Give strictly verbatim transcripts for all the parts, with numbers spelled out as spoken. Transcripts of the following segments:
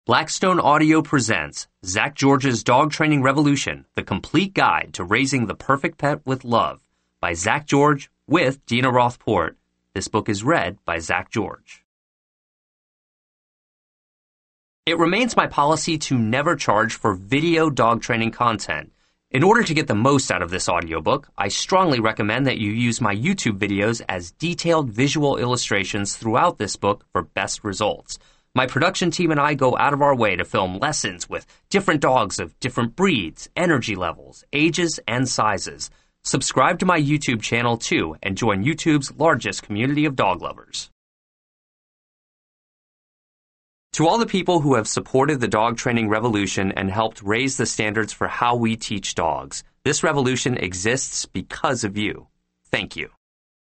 Blackstone Audio presents Zach George's Dog Training Revolution, the complete guide to raising the perfect pet with love, by Zach George with Dina Rothport. This book is read by Zach George. It remains my policy to never charge for video dog training content. In order to get the most out of this audiobook, I strongly recommend that you use my YouTube videos as detailed visual illustrations throughout this book for best results. My production team and I go out of our way to film lessons with different dogs of different breeds, energy levels, ages, and sizes. Subscribe to my YouTube channel too and join YouTube's largest community of dog lovers. To all the people who have supported the dog training revolution and helped raise the standards for how we teach dogs, this revolution exists because of you. Thank you.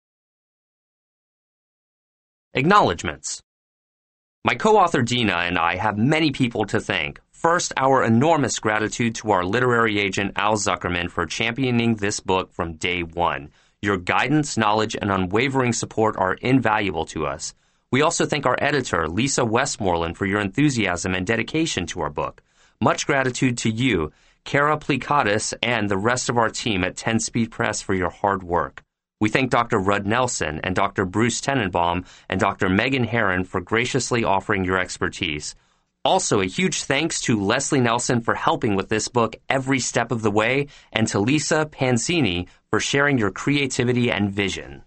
Acknowledgements. My co-author Dina and I have many people to thank. First, our enormous gratitude to our literary agent Al Zuckerman for championing this book from day one. Your guidance, knowledge, and unwavering support are invaluable to us. We also thank our editor, Lisa Westmoreland, for your enthusiasm and dedication to our book. Much gratitude to you, Kara Plikatis, and the rest of our team at ten Speed Press for your hard work. We thank Doctor Rudd Nelson and Doctor Bruce Tenenbaum and Doctor Megan Herron for graciously offering your expertise. Also, a huge thanks to Leslie Nelson for helping with this book every step of the way, and to Lisa Panzini for sharing your creativity and vision.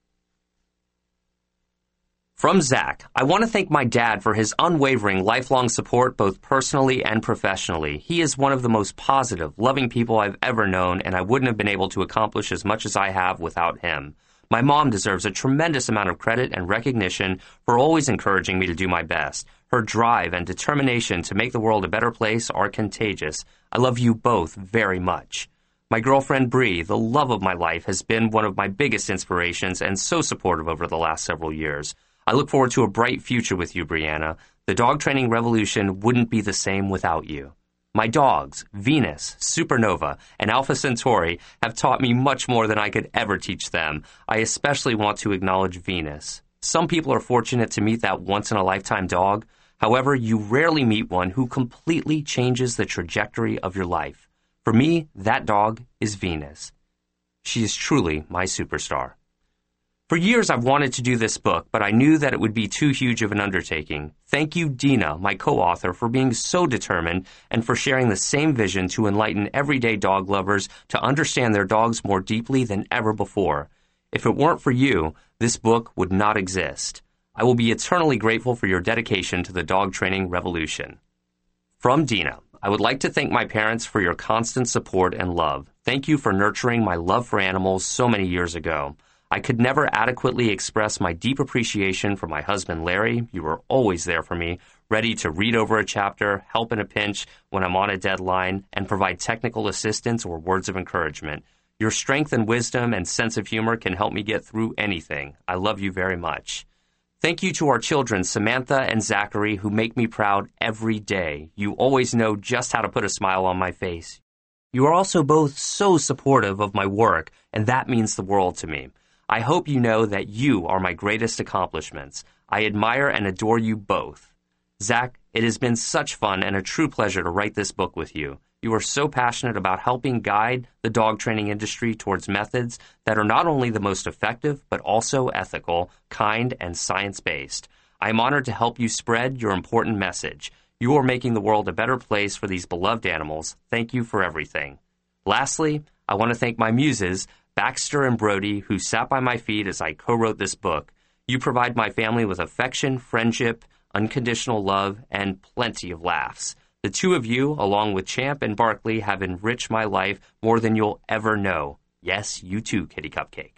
From Zach, I want to thank my dad for his unwavering lifelong support both personally and professionally. He is one of the most positive, loving people I've ever known, and I wouldn't have been able to accomplish as much as I have without him. My mom deserves a tremendous amount of credit and recognition for always encouraging me to do my best. Her drive and determination to make the world a better place are contagious. I love you both very much. My girlfriend Bree, the love of my life, has been one of my biggest inspirations and so supportive over the last several years. I look forward to a bright future with you, Brianna. The dog training revolution wouldn't be the same without you. My dogs, Venus, Supernova, and Alpha Centauri, have taught me much more than I could ever teach them. I especially want to acknowledge Venus. Some people are fortunate to meet that once-in-a-lifetime dog. However, you rarely meet one who completely changes the trajectory of your life. For me, that dog is Venus. She is truly my superstar. For years, I've wanted to do this book, but I knew that it would be too huge of an undertaking. Thank you, Dina, my co-author, for being so determined and for sharing the same vision to enlighten everyday dog lovers to understand their dogs more deeply than ever before. If it weren't for you, this book would not exist. I will be eternally grateful for your dedication to the dog training revolution. From Dina, I would like to thank my parents for your constant support and love. Thank you for nurturing my love for animals so many years ago. I could never adequately express my deep appreciation for my husband, Larry. You were always there for me, ready to read over a chapter, help in a pinch when I'm on a deadline, and provide technical assistance or words of encouragement. Your strength and wisdom and sense of humor can help me get through anything. I love you very much. Thank you to our children, Samantha and Zachary, who make me proud every day. You always know just how to put a smile on my face. You are also both so supportive of my work, and that means the world to me. I hope you know that you are my greatest accomplishments. I admire and adore you both. Zach, it has been such fun and a true pleasure to write this book with you. You are so passionate about helping guide the dog training industry towards methods that are not only the most effective, but also ethical, kind, and science-based. I am honored to help you spread your important message. You are making the world a better place for these beloved animals. Thank you for everything. Lastly, I want to thank my muses, Baxter and Brody, who sat by my feet as I co-wrote this book. You provide my family with affection, friendship, unconditional love, and plenty of laughs. The two of you, along with Champ and Barkley, have enriched my life more than you'll ever know. Yes, you too, Kitty Cupcake.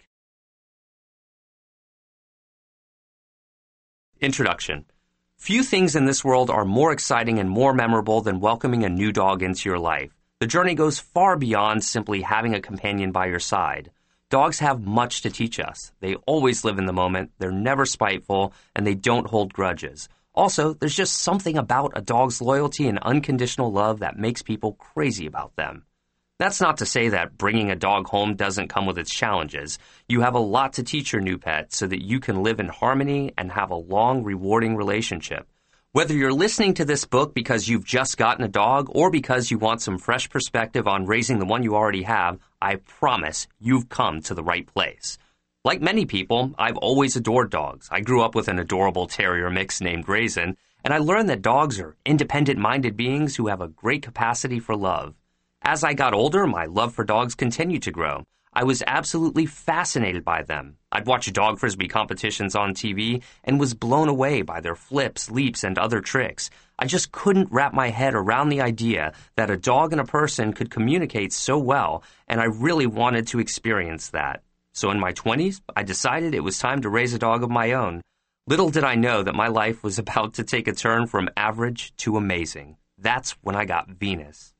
Introduction. Few things in this world are more exciting and more memorable than welcoming a new dog into your life. The journey goes far beyond simply having a companion by your side. Dogs have much to teach us. They always live in the moment, they're never spiteful, and they don't hold grudges. Also, there's just something about a dog's loyalty and unconditional love that makes people crazy about them. That's not to say that bringing a dog home doesn't come with its challenges. You have a lot to teach your new pet so that you can live in harmony and have a long, rewarding relationship. Whether you're listening to this book because you've just gotten a dog or because you want some fresh perspective on raising the one you already have, I promise you've come to the right place. Like many people, I've always adored dogs. I grew up with an adorable terrier mix named Raisin, and I learned that dogs are independent-minded beings who have a great capacity for love. As I got older, my love for dogs continued to grow. I was absolutely fascinated by them. I'd watch dog frisbee competitions on T V and was blown away by their flips, leaps, and other tricks. I just couldn't wrap my head around the idea that a dog and a person could communicate so well, and I really wanted to experience that. So in my twenties, I decided it was time to raise a dog of my own. Little did I know that my life was about to take a turn from average to amazing. That's when I got Venus.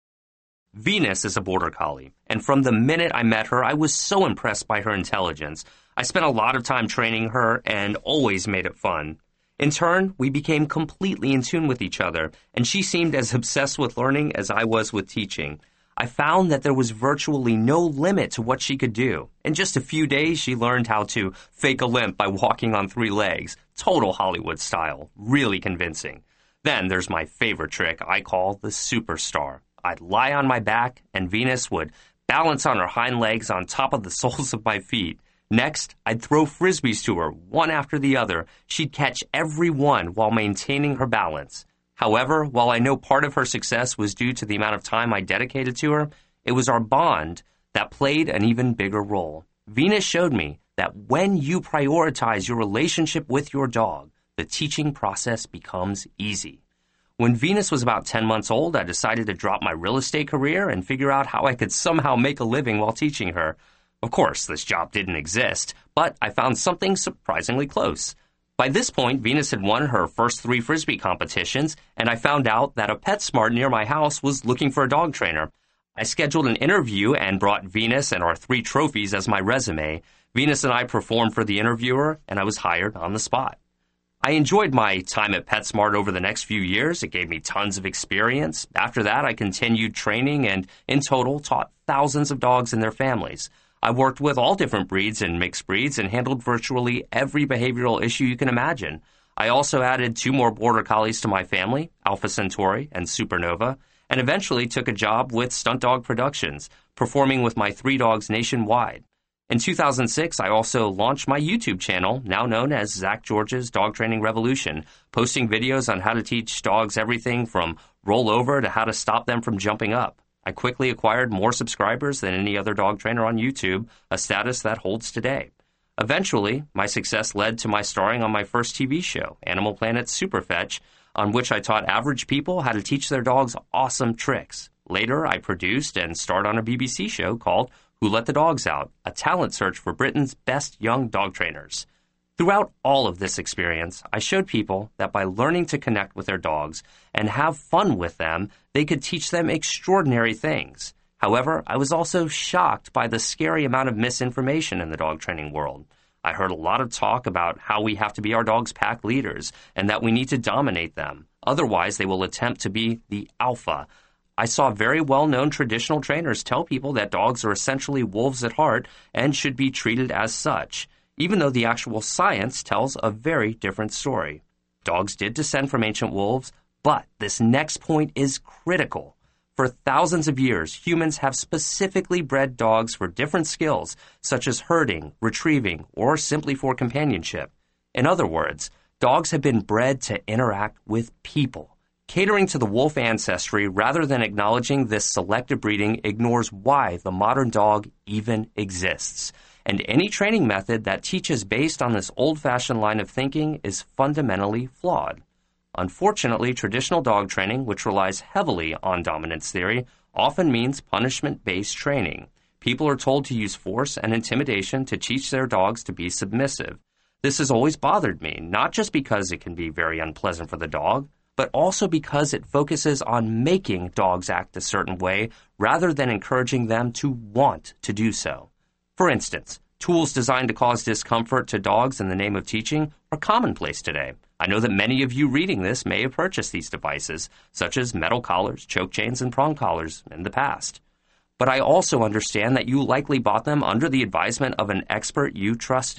Venus is a border collie, and from the minute I met her, I was so impressed by her intelligence. I spent a lot of time training her and always made it fun. In turn, we became completely in tune with each other, and she seemed as obsessed with learning as I was with teaching. I found that there was virtually no limit to what she could do. In just a few days, she learned how to fake a limp by walking on three legs. Total Hollywood style. Really convincing. Then there's my favorite trick I call the superstar. I'd lie on my back, and Venus would balance on her hind legs on top of the soles of my feet. Next, I'd throw frisbees to her, one after the other. She'd catch every one while maintaining her balance. However, while I know part of her success was due to the amount of time I dedicated to her, it was our bond that played an even bigger role. Venus showed me that when you prioritize your relationship with your dog, the teaching process becomes easy. When Venus was about ten months old, I decided to drop my real estate career and figure out how I could somehow make a living while teaching her. Of course, this job didn't exist, but I found something surprisingly close. By this point, Venus had won her first three frisbee competitions, and I found out that a PetSmart near my house was looking for a dog trainer. I scheduled an interview and brought Venus and our three trophies as my resume. Venus and I performed for the interviewer, and I was hired on the spot. I enjoyed my time at PetSmart over the next few years. It gave me tons of experience. After that, I continued training and, in total, taught thousands of dogs and their families. I worked with all different breeds and mixed breeds and handled virtually every behavioral issue you can imagine. I also added two more border collies to my family, Alpha Centauri and Supernova, and eventually took a job with Stunt Dog Productions, performing with my three dogs nationwide. In two thousand six, I also launched my YouTube channel, now known as Zach George's Dog Training Revolution, posting videos on how to teach dogs everything from roll over to how to stop them from jumping up. I quickly acquired more subscribers than any other dog trainer on YouTube, a status that holds today. Eventually, my success led to my starring on my first T V show, Animal Planet's Superfetch, on which I taught average people how to teach their dogs awesome tricks. Later, I produced and starred on a B B C show called Who Let the Dogs Out, a talent search for Britain's best young dog trainers. Throughout all of this experience, I showed people that by learning to connect with their dogs and have fun with them, they could teach them extraordinary things. However, I was also shocked by the scary amount of misinformation in the dog training world. I heard a lot of talk about how we have to be our dog's pack leaders and that we need to dominate them. Otherwise, they will attempt to be the alpha. I saw very well-known traditional trainers tell people that dogs are essentially wolves at heart and should be treated as such, even though the actual science tells a very different story. Dogs did descend from ancient wolves, but this next point is critical. For thousands of years, humans have specifically bred dogs for different skills, such as herding, retrieving, or simply for companionship. In other words, dogs have been bred to interact with people. Catering to the wolf ancestry rather than acknowledging this selective breeding ignores why the modern dog even exists. And any training method that teaches based on this old-fashioned line of thinking is fundamentally flawed. Unfortunately, traditional dog training, which relies heavily on dominance theory, often means punishment-based training. People are told to use force and intimidation to teach their dogs to be submissive. This has always bothered me, not just because it can be very unpleasant for the dog, but also because it focuses on making dogs act a certain way rather than encouraging them to want to do so. For instance, tools designed to cause discomfort to dogs in the name of teaching are commonplace today. I know that many of you reading this may have purchased these devices, such as metal collars, choke chains, and prong collars, in the past. But I also understand that you likely bought them under the advisement of an expert you trusted.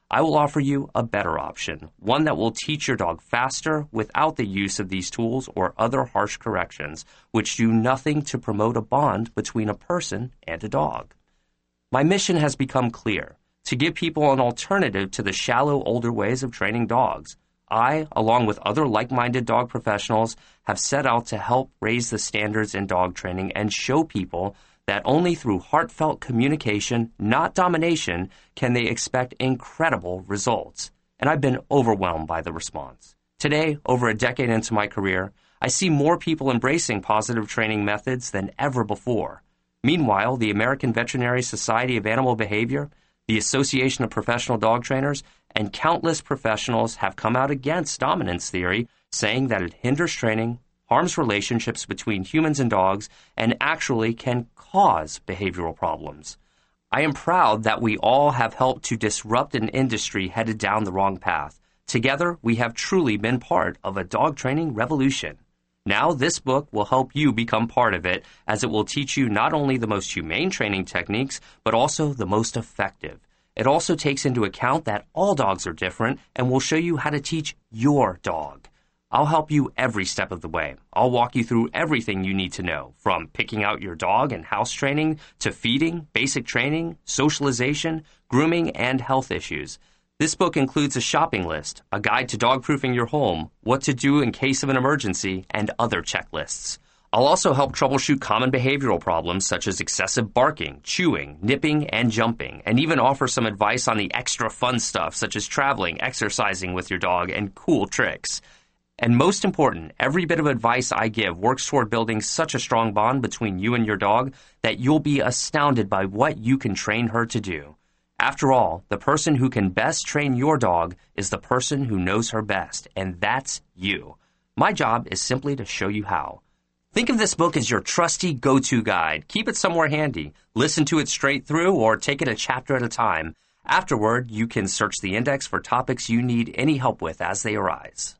I will offer you a better option, one that will teach your dog faster without the use of these tools or other harsh corrections, which do nothing to promote a bond between a person and a dog. My mission has become clear, to give people an alternative to the shallow older ways of training dogs. I, along with other like-minded dog professionals, have set out to help raise the standards in dog training and show people that only through heartfelt communication, not domination, can they expect incredible results. And I've been overwhelmed by the response. Today, over a decade into my career, I see more people embracing positive training methods than ever before. Meanwhile, the American Veterinary Society of Animal Behavior, the Association of Professional Dog Trainers, and countless professionals have come out against dominance theory, saying that it hinders training, harms relationships between humans and dogs, and actually can cause behavioral problems. I am proud that we all have helped to disrupt an industry headed down the wrong path. Together, we have truly been part of a dog training revolution. Now, this book will help you become part of it, as it will teach you not only the most humane training techniques, but also the most effective. It also takes into account that all dogs are different and will show you how to teach your dog. I'll help you every step of the way. I'll walk you through everything you need to know, from picking out your dog and house training to feeding, basic training, socialization, grooming, and health issues. This book includes a shopping list, a guide to dog-proofing your home, what to do in case of an emergency, and other checklists. I'll also help troubleshoot common behavioral problems such as excessive barking, chewing, nipping, and jumping, and even offer some advice on the extra fun stuff such as traveling, exercising with your dog, and cool tricks. And most important, every bit of advice I give works toward building such a strong bond between you and your dog that you'll be astounded by what you can train her to do. After all, the person who can best train your dog is the person who knows her best, and that's you. My job is simply to show you how. Think of this book as your trusty go-to guide. Keep it somewhere handy. Listen to it straight through or take it a chapter at a time. Afterward, you can search the index for topics you need any help with as they arise.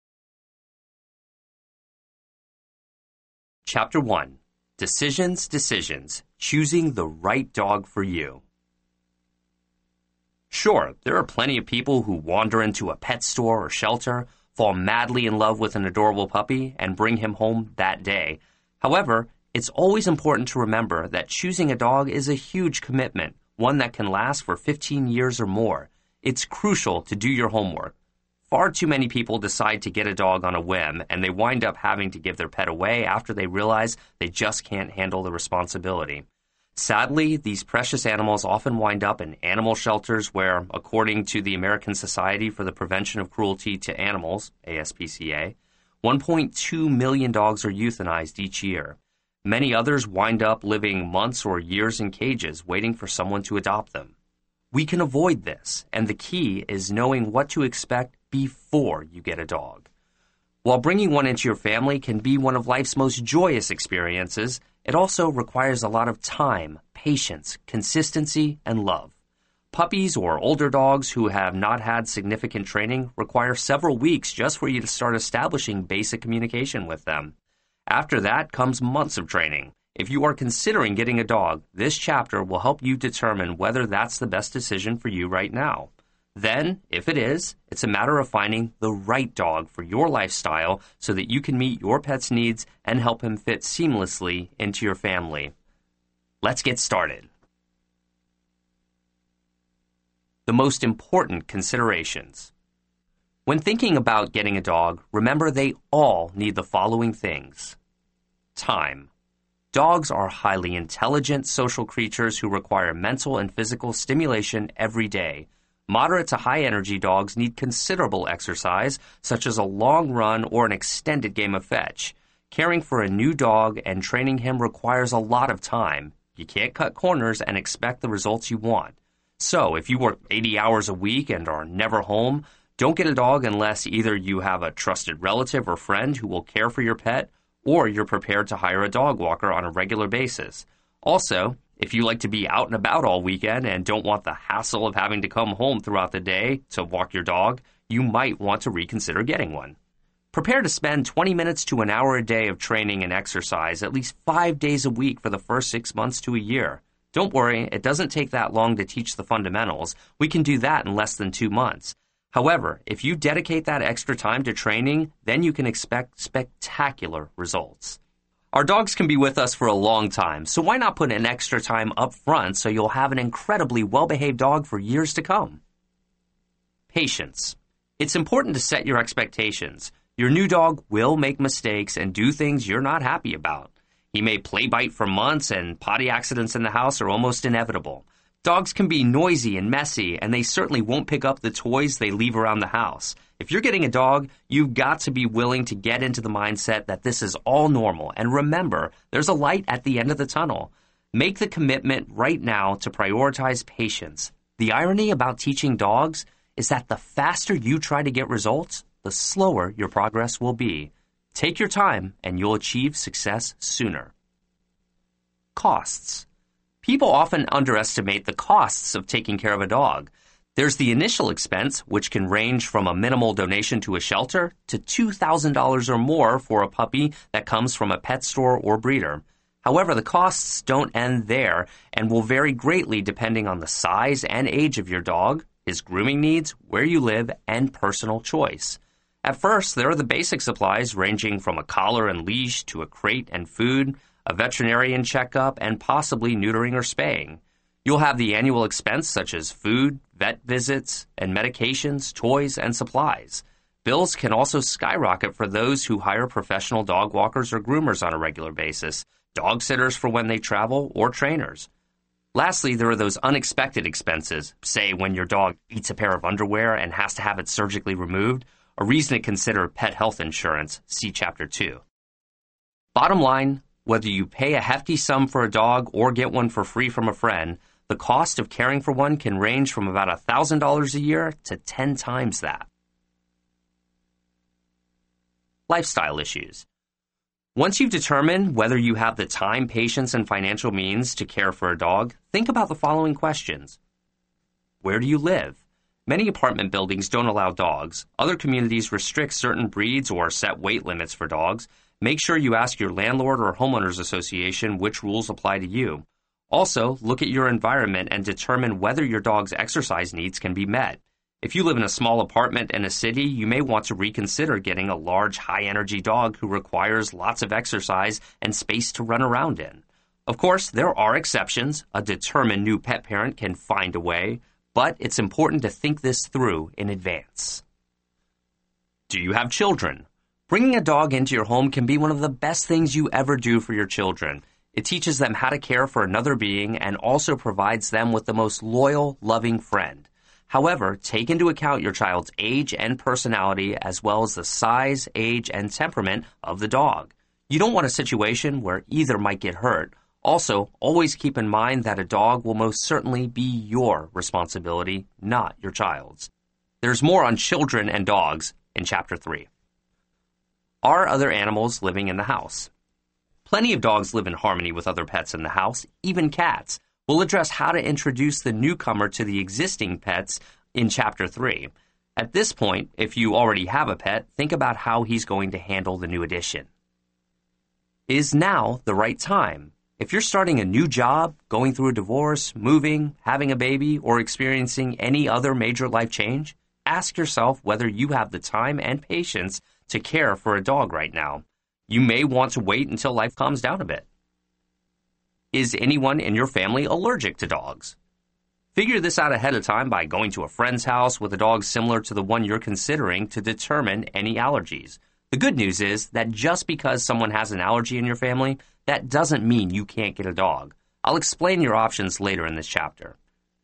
Chapter one. Decisions, Decisions. Choosing the right dog for you. Sure, there are plenty of people who wander into a pet store or shelter, fall madly in love with an adorable puppy, and bring him home that day. However, it's always important to remember that choosing a dog is a huge commitment, one that can last for fifteen years or more. It's crucial to do your homework. Far too many people decide to get a dog on a whim, and they wind up having to give their pet away after they realize they just can't handle the responsibility. Sadly, these precious animals often wind up in animal shelters where, according to the American Society for the Prevention of Cruelty to Animals, A S P C A, one point two million dogs are euthanized each year. Many others wind up living months or years in cages waiting for someone to adopt them. We can avoid this, and the key is knowing what to expect before you get a dog. While bringing one into your family can be one of life's most joyous experiences, it also requires a lot of time, patience, consistency, and love. Puppies or older dogs who have not had significant training require several weeks just for you to start establishing basic communication with them. After that comes months of training. If you are considering getting a dog, this chapter will help you determine whether that's the best decision for you right now. Then, if it is, it's a matter of finding the right dog for your lifestyle so that you can meet your pet's needs and help him fit seamlessly into your family. Let's get started. The most important considerations. When thinking about getting a dog, remember they all need the following things. Time. Dogs are highly intelligent social creatures who require mental and physical stimulation every day. Moderate to high-energy dogs need considerable exercise, such as a long run or an extended game of fetch. Caring for a new dog and training him requires a lot of time. You can't cut corners and expect the results you want. So, if you work eighty hours a week and are never home, don't get a dog unless either you have a trusted relative or friend who will care for your pet, or you're prepared to hire a dog walker on a regular basis. Also, if you like to be out and about all weekend and don't want the hassle of having to come home throughout the day to walk your dog, you might want to reconsider getting one. Prepare to spend twenty minutes to an hour a day of training and exercise at least five days a week for the first six months to a year. Don't worry, it doesn't take that long to teach the fundamentals. We can do that in less than two months. However, if you dedicate that extra time to training, then you can expect spectacular results. Our dogs can be with us for a long time, so why not put an extra time up front so you'll have an incredibly well-behaved dog for years to come? Patience. It's important to set your expectations. Your new dog will make mistakes and do things you're not happy about. He may play bite for months, and potty accidents in the house are almost inevitable. Dogs can be noisy and messy, and they certainly won't pick up the toys they leave around the house. If you're getting a dog, you've got to be willing to get into the mindset that this is all normal. And remember, there's a light at the end of the tunnel. Make the commitment right now to prioritize patience. The irony about teaching dogs is that the faster you try to get results, the slower your progress will be. Take your time, and you'll achieve success sooner. Costs. People often underestimate the costs of taking care of a dog. There's the initial expense, which can range from a minimal donation to a shelter to two thousand dollars or more for a puppy that comes from a pet store or breeder. However, the costs don't end there and will vary greatly depending on the size and age of your dog, his grooming needs, where you live, and personal choice. At first, there are the basic supplies ranging from a collar and leash to a crate and food, a veterinarian checkup, and possibly neutering or spaying. You'll have the annual expense such as food, vet visits, and medications, toys, and supplies. Bills can also skyrocket for those who hire professional dog walkers or groomers on a regular basis, dog sitters for when they travel, or trainers. Lastly, there are those unexpected expenses, say when your dog eats a pair of underwear and has to have it surgically removed, a reason to consider pet health insurance, see Chapter two. Bottom line, whether you pay a hefty sum for a dog or get one for free from a friend, the cost of caring for one can range from about one thousand dollars a year to ten times that. Lifestyle issues. Once you've determined whether you have the time, patience, and financial means to care for a dog, think about the following questions. Where do you live? Many apartment buildings don't allow dogs. Other communities restrict certain breeds or set weight limits for dogs. Make sure you ask your landlord or homeowners association which rules apply to you. Also, look at your environment and determine whether your dog's exercise needs can be met. If you live in a small apartment in a city, you may want to reconsider getting a large, high-energy dog who requires lots of exercise and space to run around in. Of course, there are exceptions. A determined new pet parent can find a way, but it's important to think this through in advance. Do you have children? Bringing a dog into your home can be one of the best things you ever do for your children. It teaches them how to care for another being and also provides them with the most loyal, loving friend. However, take into account your child's age and personality as well as the size, age, and temperament of the dog. You don't want a situation where either might get hurt. Also, always keep in mind that a dog will most certainly be your responsibility, not your child's. There's more on children and dogs in Chapter three. Are other animals living in the house? Plenty of dogs live in harmony with other pets in the house, even cats. We'll address how to introduce the newcomer to the existing pets in Chapter three. At this point, if you already have a pet, think about how he's going to handle the new addition. Is now the right time? If you're starting a new job, going through a divorce, moving, having a baby, or experiencing any other major life change, ask yourself whether you have the time and patience to care for a dog right now. You may want to wait until life calms down a bit. Is anyone in your family allergic to dogs? Figure this out ahead of time by going to a friend's house with a dog similar to the one you're considering to determine any allergies. The good news is that just because someone has an allergy in your family, that doesn't mean you can't get a dog. I'll explain your options later in this chapter.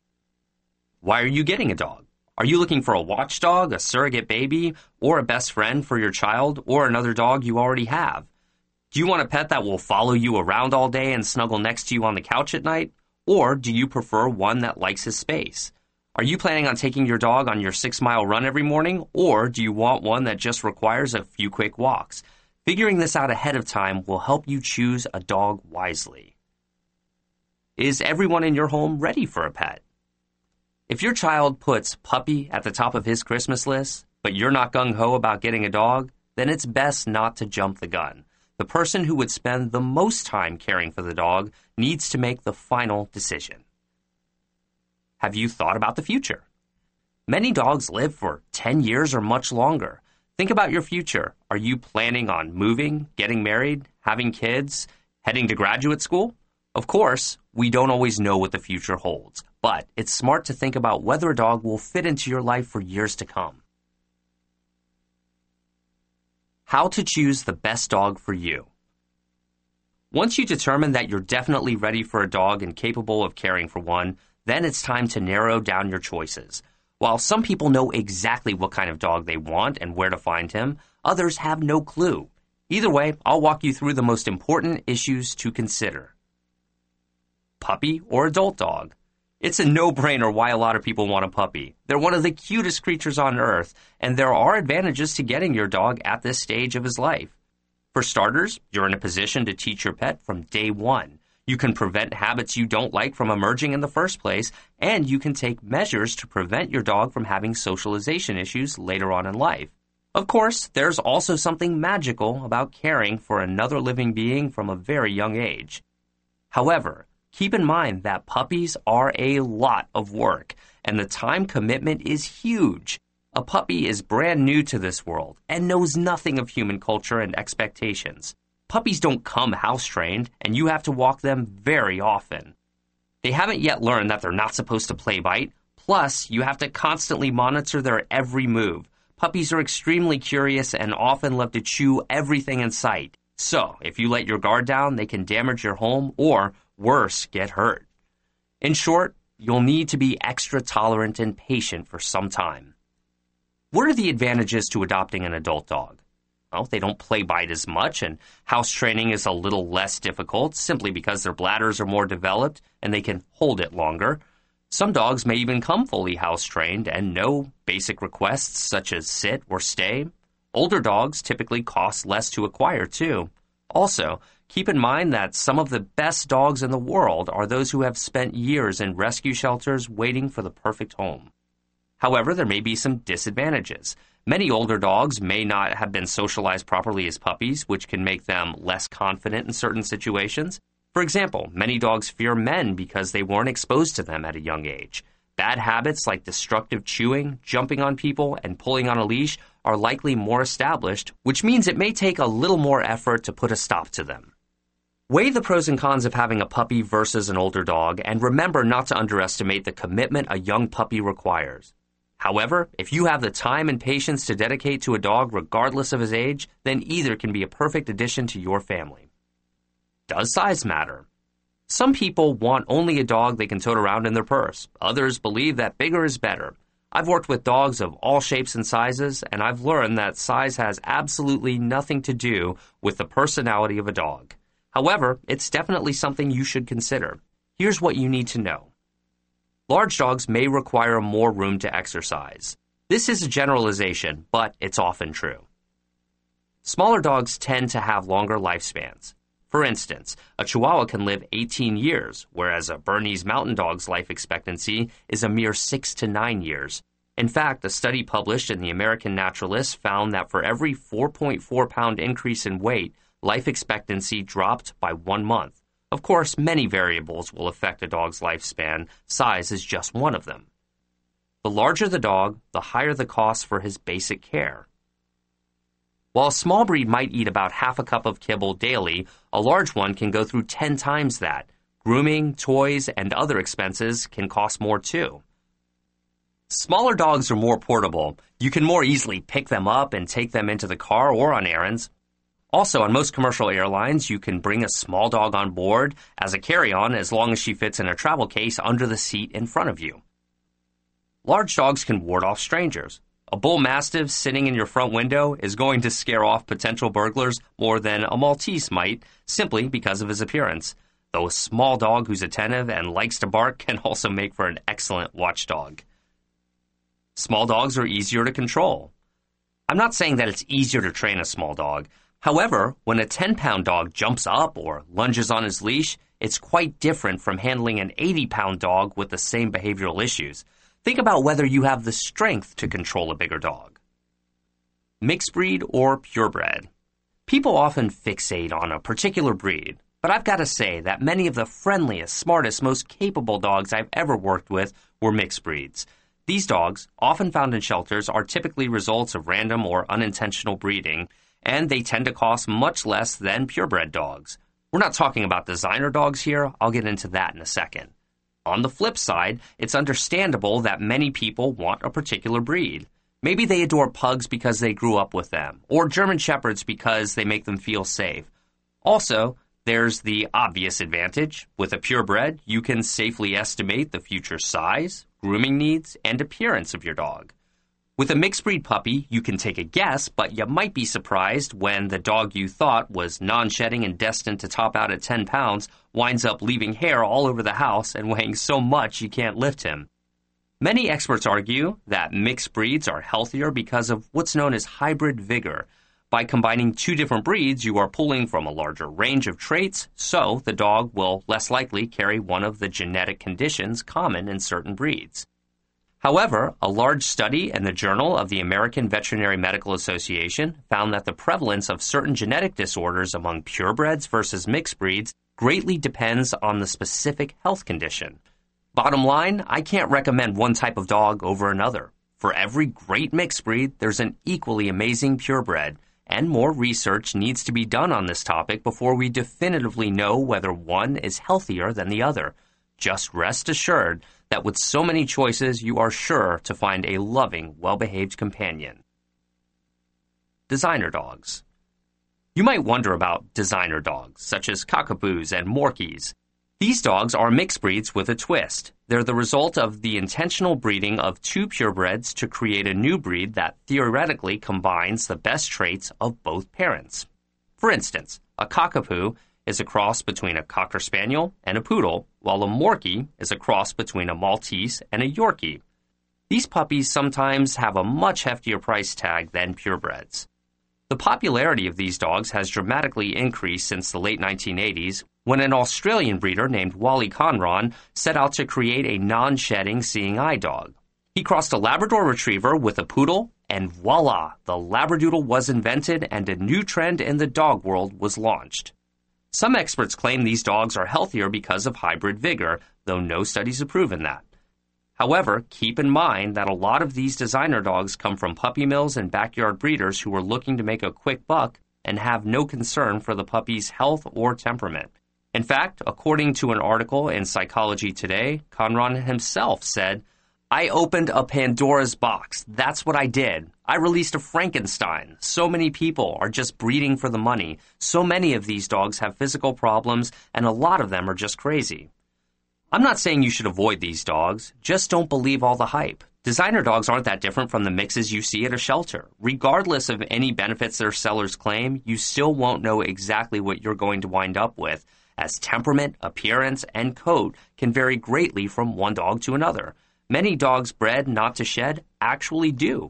Why are you getting a dog? Are you looking for a watchdog, a surrogate baby, or a best friend for your child, or another dog you already have? Do you want a pet that will follow you around all day and snuggle next to you on the couch at night? Or do you prefer one that likes his space? Are you planning on taking your dog on your six-mile run every morning, or do you want one that just requires a few quick walks? Figuring this out ahead of time will help you choose a dog wisely. Is everyone in your home ready for a pet? If your child puts puppy at the top of his Christmas list, but you're not gung-ho about getting a dog, then it's best not to jump the gun. The person who would spend the most time caring for the dog needs to make the final decision. Have you thought about the future? Many dogs live for ten years or much longer. Think about your future. Are you planning on moving, getting married, having kids, heading to graduate school? Of course, we don't always know what the future holds, but it's smart to think about whether a dog will fit into your life for years to come. How to choose the best dog for you. Once you determine that you're definitely ready for a dog and capable of caring for one, then it's time to narrow down your choices. While some people know exactly what kind of dog they want and where to find him, others have no clue. Either way, I'll walk you through the most important issues to consider. Puppy or adult dog? It's a no-brainer why a lot of people want a puppy. They're one of the cutest creatures on earth, and there are advantages to getting your dog at this stage of his life. For starters, you're in a position to teach your pet from day one. You can prevent habits you don't like from emerging in the first place, and you can take measures to prevent your dog from having socialization issues later on in life. Of course, there's also something magical about caring for another living being from a very young age. However, keep in mind that puppies are a lot of work, and the time commitment is huge. A puppy is brand new to this world and knows nothing of human culture and expectations. Puppies don't come house-trained, and you have to walk them very often. They haven't yet learned that they're not supposed to play bite, plus you have to constantly monitor their every move. Puppies are extremely curious and often love to chew everything in sight. So, if you let your guard down, they can damage your home or, worse, get hurt. In short, you'll need to be extra tolerant and patient for some time. What are the advantages to adopting an adult dog? Well, they don't play bite as much, and house training is a little less difficult simply because their bladders are more developed and they can hold it longer. Some dogs may even come fully house trained and know basic requests such as sit or stay. Older dogs typically cost less to acquire, too. Also, keep in mind that some of the best dogs in the world are those who have spent years in rescue shelters waiting for the perfect home. However, there may be some disadvantages. Many older dogs may not have been socialized properly as puppies, which can make them less confident in certain situations. For example, many dogs fear men because they weren't exposed to them at a young age. Bad habits like destructive chewing, jumping on people, and pulling on a leash are likely more established, which means it may take a little more effort to put a stop to them. Weigh the pros and cons of having a puppy versus an older dog, and remember not to underestimate the commitment a young puppy requires. However, if you have the time and patience to dedicate to a dog regardless of his age, then either can be a perfect addition to your family. Does size matter? Some people want only a dog they can tote around in their purse. Others believe that bigger is better. I've worked with dogs of all shapes and sizes, and I've learned that size has absolutely nothing to do with the personality of a dog. However, it's definitely something you should consider. Here's what you need to know. Large dogs may require more room to exercise. This is a generalization, but it's often true. Smaller dogs tend to have longer lifespans. For instance, a Chihuahua can live eighteen years, whereas a Bernese Mountain Dog's life expectancy is a mere six to nine years. In fact, a study published in the American Naturalist found that for every four point four pound increase in weight, life expectancy dropped by one month. Of course, many variables will affect a dog's lifespan. Size is just one of them. The larger the dog, the higher the cost for his basic care. While a small breed might eat about half a cup of kibble daily, a large one can go through ten times that. Grooming, toys, and other expenses can cost more too. Smaller dogs are more portable. You can more easily pick them up and take them into the car or on errands. Also, on most commercial airlines, you can bring a small dog on board as a carry-on as long as she fits in a travel case under the seat in front of you. Large dogs can ward off strangers. A bull mastiff sitting in your front window is going to scare off potential burglars more than a Maltese might, simply because of his appearance. Though a small dog who's attentive and likes to bark can also make for an excellent watchdog. Small dogs are easier to control. I'm not saying that it's easier to train a small dog. However, when a ten pound dog jumps up or lunges on his leash, it's quite different from handling an eighty pound dog with the same behavioral issues. Think about whether you have the strength to control a bigger dog. Mixed breed or purebred? People often fixate on a particular breed, but I've got to say that many of the friendliest, smartest, most capable dogs I've ever worked with were mixed breeds. These dogs, often found in shelters, are typically results of random or unintentional breeding, and they tend to cost much less than purebred dogs. We're not talking about designer dogs here. I'll get into that in a second. On the flip side, it's understandable that many people want a particular breed. Maybe they adore pugs because they grew up with them, or German shepherds because they make them feel safe. Also, there's the obvious advantage. With a purebred, you can safely estimate the future size, grooming needs, and appearance of your dog. With a mixed breed puppy, you can take a guess, but you might be surprised when the dog you thought was non-shedding and destined to top out at ten pounds winds up leaving hair all over the house and weighing so much you can't lift him. Many experts argue that mixed breeds are healthier because of what's known as hybrid vigor. By combining two different breeds, you are pulling from a larger range of traits, so the dog will less likely carry one of the genetic conditions common in certain breeds. However, a large study in the Journal of the American Veterinary Medical Association found that the prevalence of certain genetic disorders among purebreds versus mixed breeds greatly depends on the specific health condition. Bottom line, I can't recommend one type of dog over another. For every great mixed breed, there's an equally amazing purebred, and more research needs to be done on this topic before we definitively know whether one is healthier than the other. Just rest assured that with so many choices, you are sure to find a loving, well-behaved companion. Designer dogs. You might wonder about designer dogs, such as Cockapoos and Morkies. These dogs are mixed breeds with a twist. They're the result of the intentional breeding of two purebreds to create a new breed that theoretically combines the best traits of both parents. For instance, a Cockapoo is a cross between a Cocker Spaniel and a Poodle, while a Morkie is a cross between a Maltese and a Yorkie. These puppies sometimes have a much heftier price tag than purebreds. The popularity of these dogs has dramatically increased since the late nineteen eighties, when an Australian breeder named Wally Conron set out to create a non-shedding seeing eye dog. He crossed a Labrador Retriever with a Poodle, and voila, the Labradoodle was invented and a new trend in the dog world was launched. Some experts claim these dogs are healthier because of hybrid vigor, though no studies have proven that. However, keep in mind that a lot of these designer dogs come from puppy mills and backyard breeders who are looking to make a quick buck and have no concern for the puppy's health or temperament. In fact, according to an article in Psychology Today, Conron himself said, "I opened a Pandora's box. That's what I did. I released a Frankenstein. So many people are just breeding for the money. So many of these dogs have physical problems, and a lot of them are just crazy." I'm not saying you should avoid these dogs. Just don't believe all the hype. Designer dogs aren't that different from the mixes you see at a shelter. Regardless of any benefits their sellers claim, you still won't know exactly what you're going to wind up with, as temperament, appearance, and coat can vary greatly from one dog to another. Many dogs bred not to shed actually do.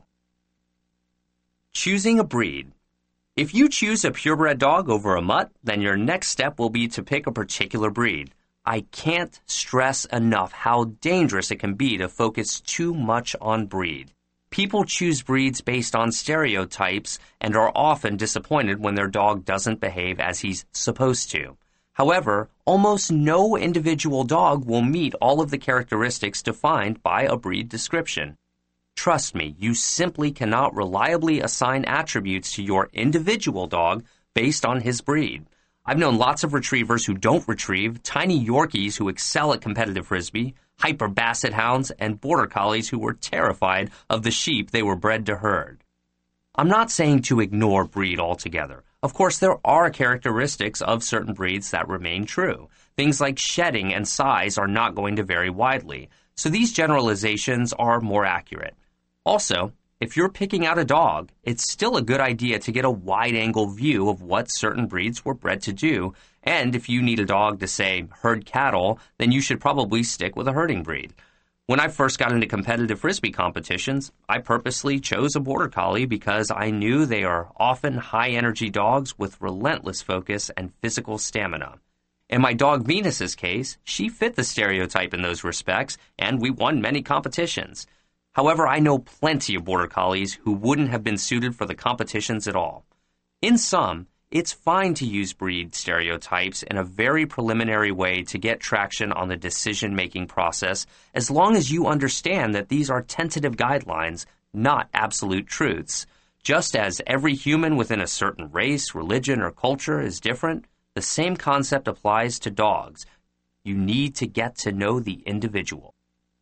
Choosing a breed. If you choose a purebred dog over a mutt, then your next step will be to pick a particular breed. I can't stress enough how dangerous it can be to focus too much on breed. People choose breeds based on stereotypes and are often disappointed when their dog doesn't behave as he's supposed to. However, almost no individual dog will meet all of the characteristics defined by a breed description. Trust me, you simply cannot reliably assign attributes to your individual dog based on his breed. I've known lots of retrievers who don't retrieve, tiny Yorkies who excel at competitive frisbee, hyper basset hounds, and border collies who were terrified of the sheep they were bred to herd. I'm not saying to ignore breed altogether. Of course, there are characteristics of certain breeds that remain true. Things like shedding and size are not going to vary widely, so these generalizations are more accurate. Also, if you're picking out a dog, it's still a good idea to get a wide-angle view of what certain breeds were bred to do, and if you need a dog to, say, herd cattle, then you should probably stick with a herding breed. When I first got into competitive frisbee competitions, I purposely chose a border collie because I knew they are often high-energy dogs with relentless focus and physical stamina. In my dog Venus's case, she fit the stereotype in those respects, and we won many competitions. However, I know plenty of border collies who wouldn't have been suited for the competitions at all. In sum, It's fine to use breed stereotypes in a very preliminary way to get traction on the decision-making process, as long as you understand that these are tentative guidelines, not absolute truths. Just as every human within a certain race, religion, or culture is different, the same concept applies to dogs. You need to get to know the individual.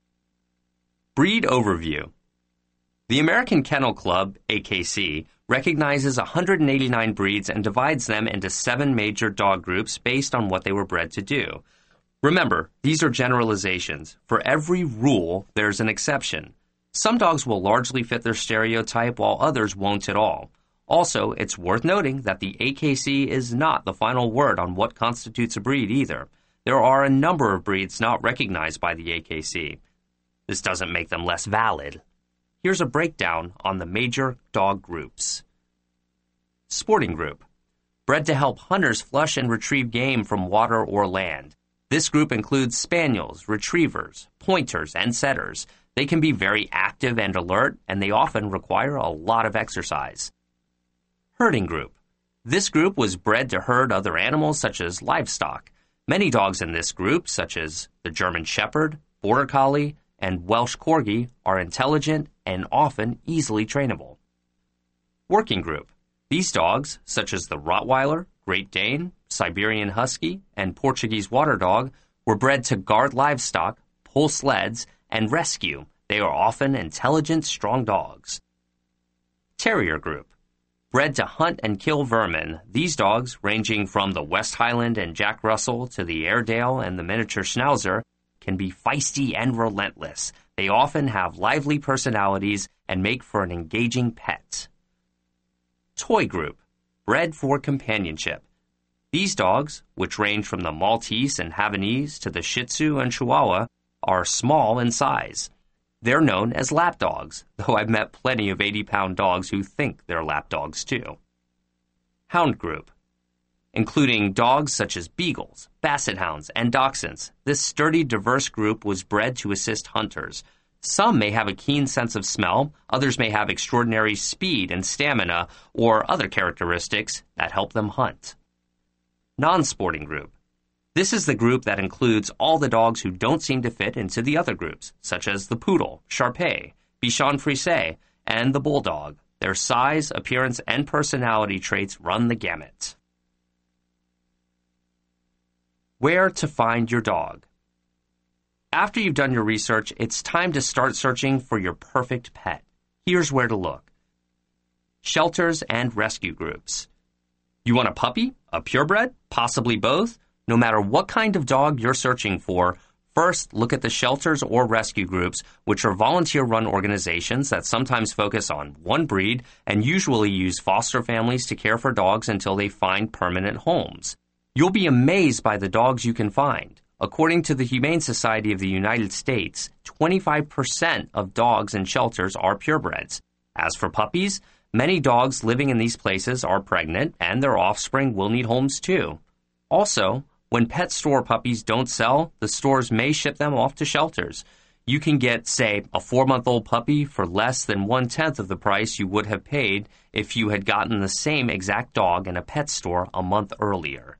Breed overview. The American Kennel Club, A K C, recognizes one hundred eighty-nine breeds and divides them into seven major dog groups based on what they were bred to do. Remember, these are generalizations. For every rule, there's an exception. Some dogs will largely fit their stereotype, while others won't at all. Also, it's worth noting that the A K C is not the final word on what constitutes a breed either. There are a number of breeds not recognized by the A K C. This doesn't make them less valid. Here's a breakdown on the major dog groups. Sporting group. Bred to help hunters flush and retrieve game from water or land. This group includes spaniels, retrievers, pointers, and setters. They can be very active and alert, and they often require a lot of exercise. Herding group. This group was bred to herd other animals such as livestock. Many dogs in this group, such as the German Shepherd, Border Collie, and Welsh Corgi, are intelligent and often easily trainable. Working group. These dogs, such as the Rottweiler, Great Dane, Siberian Husky, and Portuguese Water Dog, were bred to guard livestock, pull sleds, and rescue. They are often intelligent, strong dogs. Terrier group. Bred to hunt and kill vermin, these dogs, ranging from the West Highland and Jack Russell to the Airedale and the miniature Schnauzer, can be feisty and relentless. They often have lively personalities and make for an engaging pet. Toy group. Bred for companionship. These dogs, which range from the Maltese and Havanese to the Shih Tzu and Chihuahua, are small in size. They're known as lap dogs, though I've met plenty of eighty-pound dogs who think they're lap dogs too. Hound group. Including dogs such as beagles, basset hounds, and dachshunds, this sturdy, diverse group was bred to assist hunters. Some may have a keen sense of smell, others may have extraordinary speed and stamina, or other characteristics that help them hunt. Non-sporting group. This is the group that includes all the dogs who don't seem to fit into the other groups, such as the Poodle, Shar-Pei, Bichon Frise, and the Bulldog. Their size, appearance, and personality traits run the gamut. Where to find your dog. After you've done your research, it's time to start searching for your perfect pet. Here's where to look. Shelters and rescue groups. You want a puppy? A purebred? Possibly both? No matter what kind of dog you're searching for, first look at the shelters or rescue groups, which are volunteer-run organizations that sometimes focus on one breed and usually use foster families to care for dogs until they find permanent homes. You'll be amazed by the dogs you can find. According to the Humane Society of the United States, twenty-five percent of dogs in shelters are purebreds. As for puppies, many dogs living in these places are pregnant, and their offspring will need homes too. Also, when pet store puppies don't sell, the stores may ship them off to shelters. You can get, say, a four-month-old puppy for less than one-tenth of the price you would have paid if you had gotten the same exact dog in a pet store a month earlier.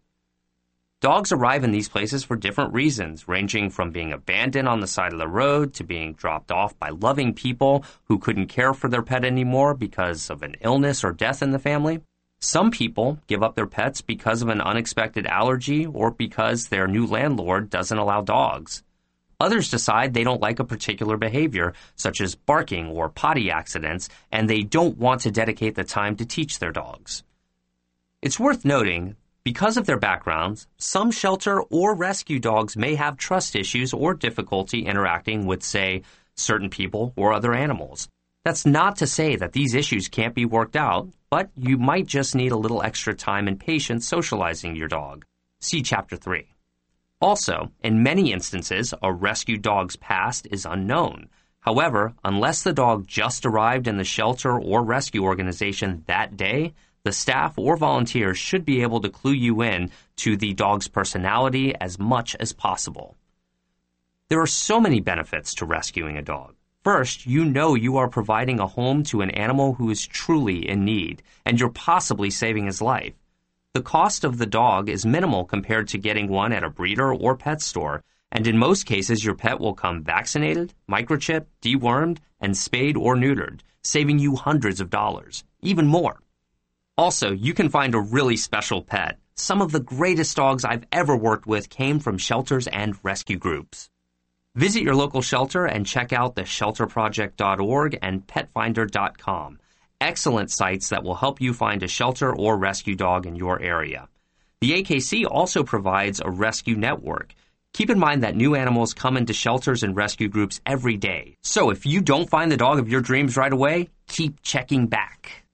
Dogs arrive in these places for different reasons, ranging from being abandoned on the side of the road to being dropped off by loving people who couldn't care for their pet anymore because of an illness or death in the family. Some people give up their pets because of an unexpected allergy or because their new landlord doesn't allow dogs. Others decide they don't like a particular behavior, such as barking or potty accidents, and they don't want to dedicate the time to teach their dogs. It's worth noting, because of their backgrounds, some shelter or rescue dogs may have trust issues or difficulty interacting with, say, certain people or other animals. That's not to say that these issues can't be worked out, but you might just need a little extra time and patience socializing your dog. See Chapter three. Also, in many instances, a rescue dog's past is unknown. However, unless the dog just arrived in the shelter or rescue organization that day, the staff or volunteers should be able to clue you in to the dog's personality as much as possible. There are so many benefits to rescuing a dog. First, you know you are providing a home to an animal who is truly in need, and you're possibly saving his life. The cost of the dog is minimal compared to getting one at a breeder or pet store, and in most cases your pet will come vaccinated, microchipped, dewormed, and spayed or neutered, saving you hundreds of dollars, even more. Also, you can find a really special pet. Some of the greatest dogs I've ever worked with came from shelters and rescue groups. Visit your local shelter and check out the shelter project dot org and pet finder dot com. Excellent sites that will help you find a shelter or rescue dog in your area. The A K C also provides a rescue network. Keep in mind that new animals come into shelters and rescue groups every day. So if you don't find the dog of your dreams right away, keep checking back.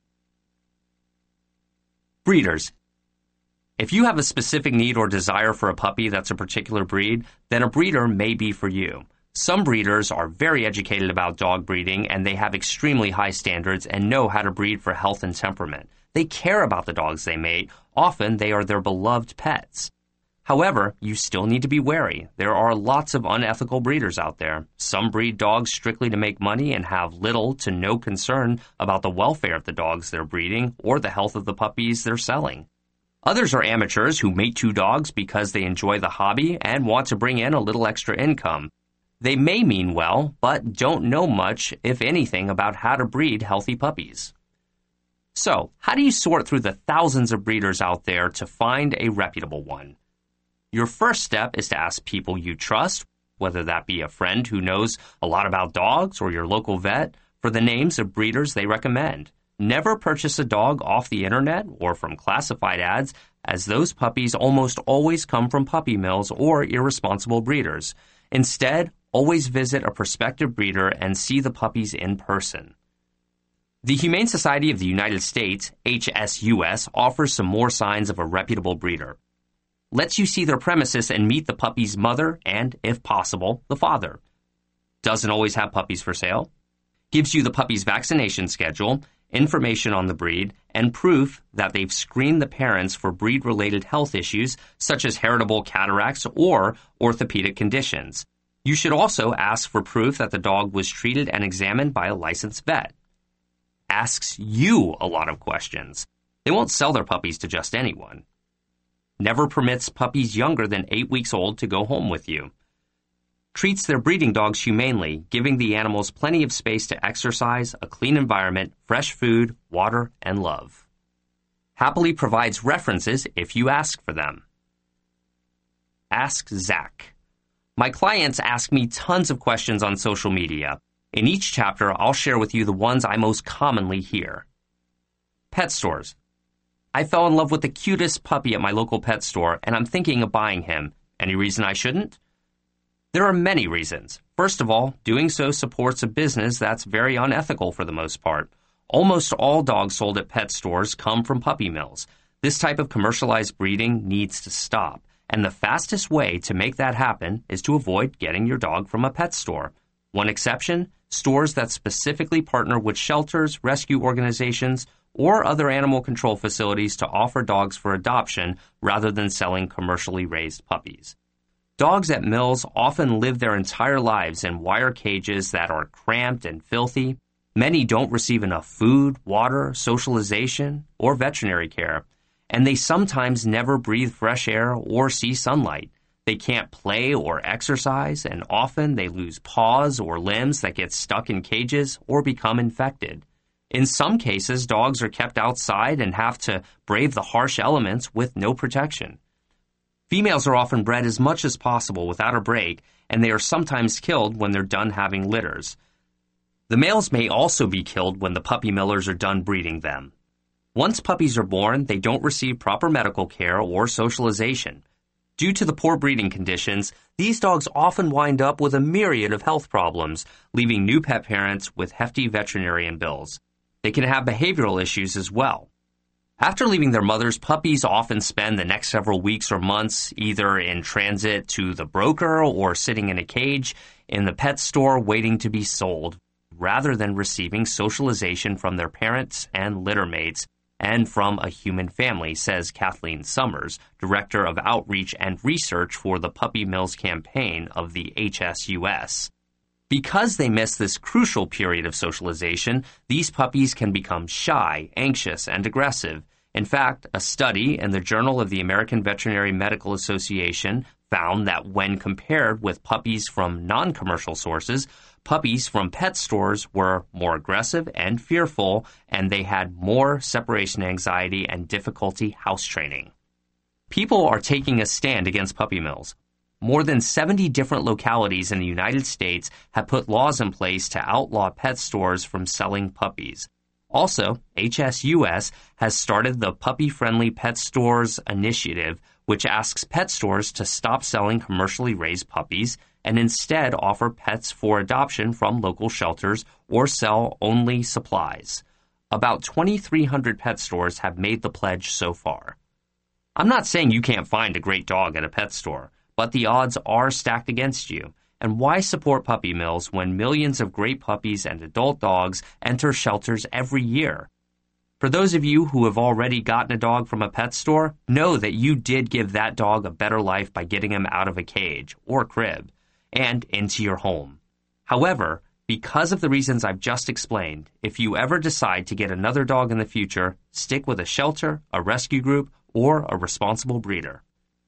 Breeders. If you have a specific need or desire for a puppy that's a particular breed, then a breeder may be for you. Some breeders are very educated about dog breeding, and they have extremely high standards and know how to breed for health and temperament. They care about the dogs they mate. Often they are their beloved pets. However, you still need to be wary. There are lots of unethical breeders out there. Some breed dogs strictly to make money and have little to no concern about the welfare of the dogs they're breeding or the health of the puppies they're selling. Others are amateurs who mate two dogs because they enjoy the hobby and want to bring in a little extra income. They may mean well, but don't know much, if anything, about how to breed healthy puppies. So, how do you sort through the thousands of breeders out there to find a reputable one? Your first step is to ask people you trust, whether that be a friend who knows a lot about dogs or your local vet, for the names of breeders they recommend. Never purchase a dog off the internet or from classified ads, as those puppies almost always come from puppy mills or irresponsible breeders. Instead, always visit a prospective breeder and see the puppies in person. The Humane Society of the United States, H S U S, offers some more signs of a reputable breeder. Lets you see their premises and meet the puppy's mother and, if possible, the father. Doesn't always have puppies for sale. Gives you the puppy's vaccination schedule, information on the breed, and proof that they've screened the parents for breed-related health issues such as heritable cataracts or orthopedic conditions. You should also ask for proof that the dog was treated and examined by a licensed vet. Asks you a lot of questions. They won't sell their puppies to just anyone. Never permits puppies younger than eight weeks old to go home with you. Treats their breeding dogs humanely, giving the animals plenty of space to exercise, a clean environment, fresh food, water, and love. Happily provides references if you ask for them. Ask Zach. My clients ask me tons of questions on social media. In each chapter, I'll share with you the ones I most commonly hear. Pet stores. I fell in love with the cutest puppy at my local pet store, and I'm thinking of buying him. Any reason I shouldn't? There are many reasons. First of all, doing so supports a business that's very unethical for the most part. Almost all dogs sold at pet stores come from puppy mills. This type of commercialized breeding needs to stop, and the fastest way to make that happen is to avoid getting your dog from a pet store. One exception, stores that specifically partner with shelters, rescue organizations, or other animal control facilities to offer dogs for adoption rather than selling commercially raised puppies. Dogs at mills often live their entire lives in wire cages that are cramped and filthy. Many don't receive enough food, water, socialization, or veterinary care, and they sometimes never breathe fresh air or see sunlight. They can't play or exercise, and often they lose paws or limbs that get stuck in cages or become infected. In some cases, dogs are kept outside and have to brave the harsh elements with no protection. Females are often bred as much as possible without a break, and they are sometimes killed when they're done having litters. The males may also be killed when the puppy millers are done breeding them. Once puppies are born, they don't receive proper medical care or socialization. Due to the poor breeding conditions, these dogs often wind up with a myriad of health problems, leaving new pet parents with hefty veterinarian bills. They can have behavioral issues as well. After leaving their mothers, puppies often spend the next several weeks or months either in transit to the broker or sitting in a cage in the pet store waiting to be sold, rather than receiving socialization from their parents and litter mates and from a human family, says Kathleen Summers, Director of Outreach and Research for the Puppy Mills Campaign of the H S U S. Because they miss this crucial period of socialization, these puppies can become shy, anxious, and aggressive. In fact, a study in the Journal of the American Veterinary Medical Association found that when compared with puppies from non-commercial sources, puppies from pet stores were more aggressive and fearful, and they had more separation anxiety and difficulty house training. People are taking a stand against puppy mills. More than seventy different localities in the United States have put laws in place to outlaw pet stores from selling puppies. Also, H S U S has started the Puppy Friendly Pet Stores Initiative, which asks pet stores to stop selling commercially raised puppies and instead offer pets for adoption from local shelters or sell only supplies. About twenty-three hundred pet stores have made the pledge so far. I'm not saying you can't find a great dog at a pet store, but the odds are stacked against you. And why support puppy mills when millions of great puppies and adult dogs enter shelters every year? For those of you who have already gotten a dog from a pet store, know that you did give that dog a better life by getting him out of a cage or crib and into your home. However, because of the reasons I've just explained, if you ever decide to get another dog in the future, stick with a shelter, a rescue group, or a responsible breeder.